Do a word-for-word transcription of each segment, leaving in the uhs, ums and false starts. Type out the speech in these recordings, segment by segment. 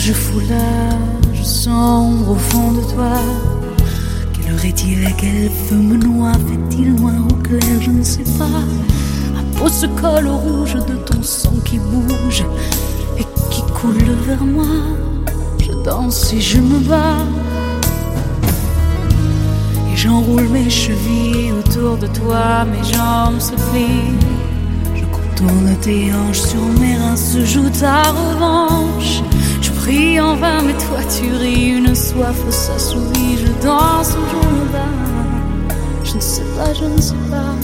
je foulage sombre au fond de toi. Quelle heure est-il et quel feu me noie? Fait-il noir ou clair? Je ne sais pas. Ma peau se colle au rouge de ton sang qui bouge et qui coule vers moi. Je danse et je me bats et j'enroule mes chevilles autour de toi. Mes jambes se plient, je contourne tes hanches, sur mes reins se joue ta revanche. Je prie en vain mais toi tu ris, une soif s'assouvit. Je danse ou je me bats, je ne sais pas, je ne sais pas.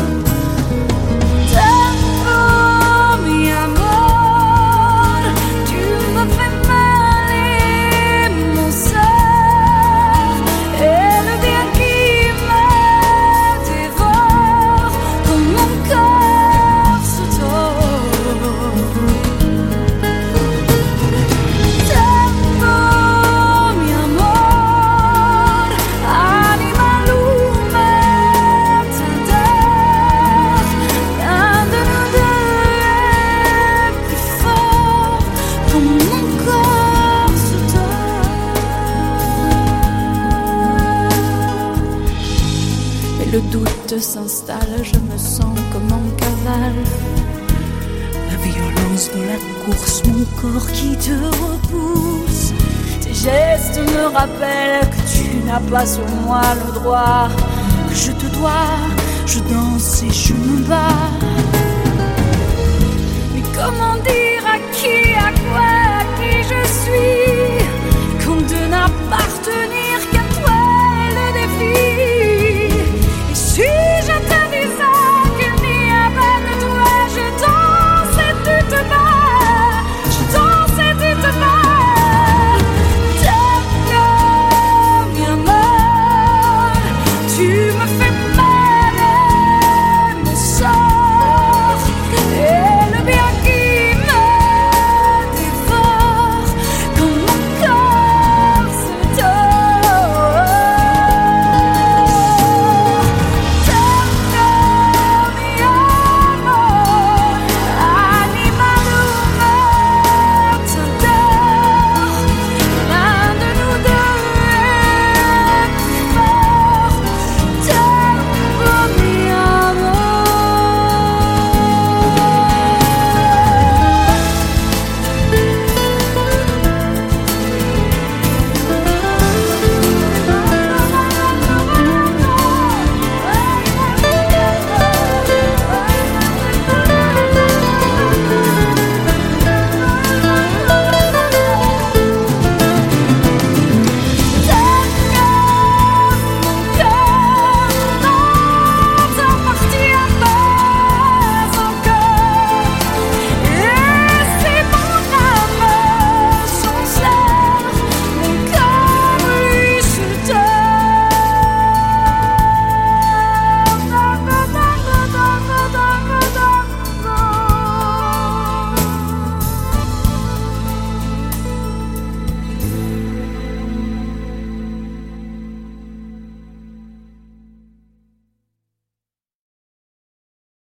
Tempo, mi amor, tu me fais mal et mon sort et le bien qui me dévore comme mon corps se tord. Tempo, mi amor, anima lume t'adore. L'un de nous deux est plus fort comme mon corps se tord. Mais le doute s'installe, je me sens comme en cavale. La violence de la course, mon corps qui te repousse. Tes gestes me rappellent que tu n'as pas sur moi le droit, que je te dois. Je danse et je me bats